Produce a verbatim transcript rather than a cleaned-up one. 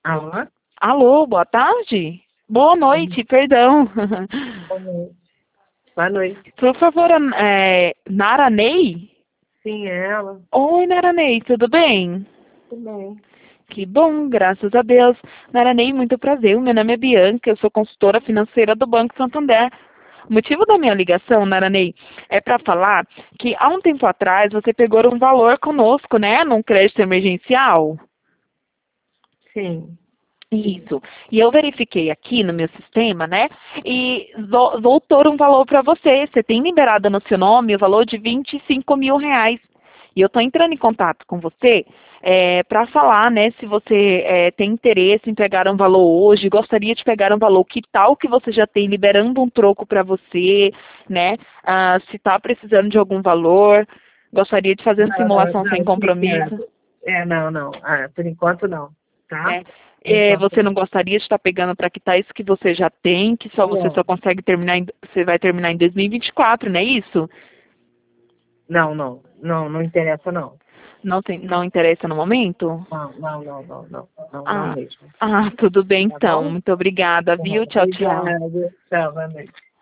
Alô? Alô, boa tarde? Boa noite, perdão. Boa noite. Boa noite. Por favor, é, Naranei? Sim, é ela. Oi, Naranei, tudo bem? Tudo bem. Que bom, graças a Deus. Naranei, muito prazer. Meu nome é Bianca, eu sou consultora financeira do Banco Santander. O motivo da minha ligação, Naranei, é para falar que há um tempo atrás você pegou um valor conosco, né, num crédito emergencial. Sim. Isso. E eu verifiquei aqui no meu sistema, né? E vo- voltou um valor para você. Você tem liberado no seu nome o valor de vinte e cinco mil reais. E eu estou entrando em contato com você para falar, né, se você é, tem interesse em pegar um valor hoje, gostaria de pegar um valor, que tal que você já tem liberando um troco para você, né? Ah, se está precisando de algum valor, gostaria de fazer uma Não, não, simulação não, sem compromisso. obrigada. É, não, não. Ah, por enquanto não. Tá? Né? Por É, enquanto você não. não gostaria de estar pegando para quitar isso que você já tem, que só você só Não, consegue terminar, em, você vai terminar em dois mil e vinte e quatro, não é isso? não, não. Não, não interessa não. Não, tem, não interessa no momento? Não, não, não, não, não. Não, não Ah, mesmo. ah, tudo bem Tá então. bom? Muito obrigada, Tá, viu? Tchau, tchau. obrigada. Tchau, boa noite.